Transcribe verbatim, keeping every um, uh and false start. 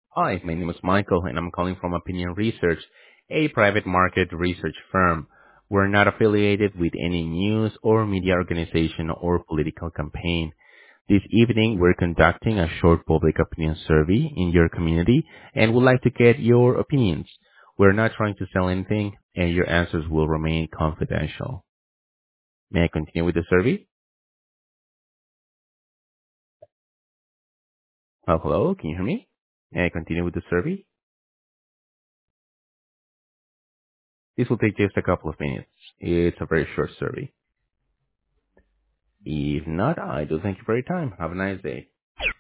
Hi, my name is Michael, and I'm calling from Opinion Research, a private market research firm. We're not affiliated with any news or media organization or political campaign. This evening, we're conducting a short public opinion survey in your community and would like to get your opinions. We're not trying to sell anything, and your answers will remain confidential. May I continue with the survey? Oh, hello, can you hear me? May I continue with the survey? This will take just a couple of minutes. It's a very short survey. If not, I do thank you for your time. Have a nice day.